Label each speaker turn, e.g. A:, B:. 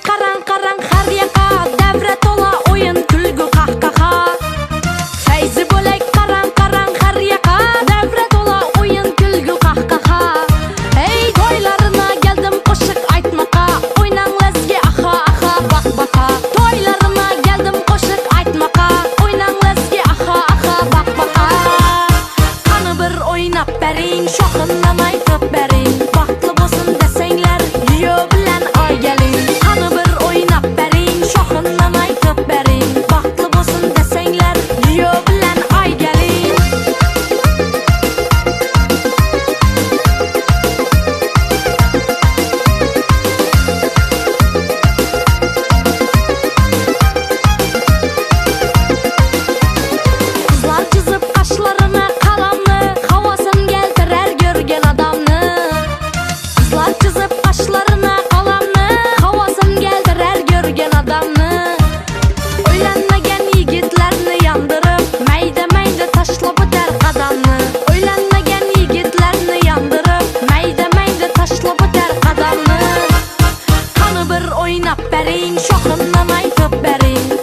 A: qarang qarang har yoqqa, davra to'la o'yin kulgu qahqaha. Fayzi bo'lak qarang qarang har yoqqa, davra to'la o'yin kulgu qahqaha. Hey to'ylarına geldim qo'shiq aytmoqqa, o'ynanglarga aha aha baq baqa. To'ylarına geldim qo'shiq aytmoqqa, o'ynanglarga aha aha baq baqa. Qani bir o'ynab bering, shoximdan aytib bering. Baxtli bo'lsin desanglar, yo bilan oigaling. Qani bir o'ynab bering, shoximdan aytib bering. Baxtli bo'lsin desanglar, yo bilan oigaling. Qizlar chizib qoshlarini qalamni, havosin keltirar ko'rgan odamni. Qizlar chizib qoshlarini qalamni, havosin keltirar ko'rgan odamni. O'ylanmagan yigitlarni yondirib, mayda mayda tashlab o'tar qadamni. O'ylanmagan yigitlarni yondirib, mayda mayda tashlab o'tar qadamni. Qani bir o'ynab bering, shoximdan aytib bering.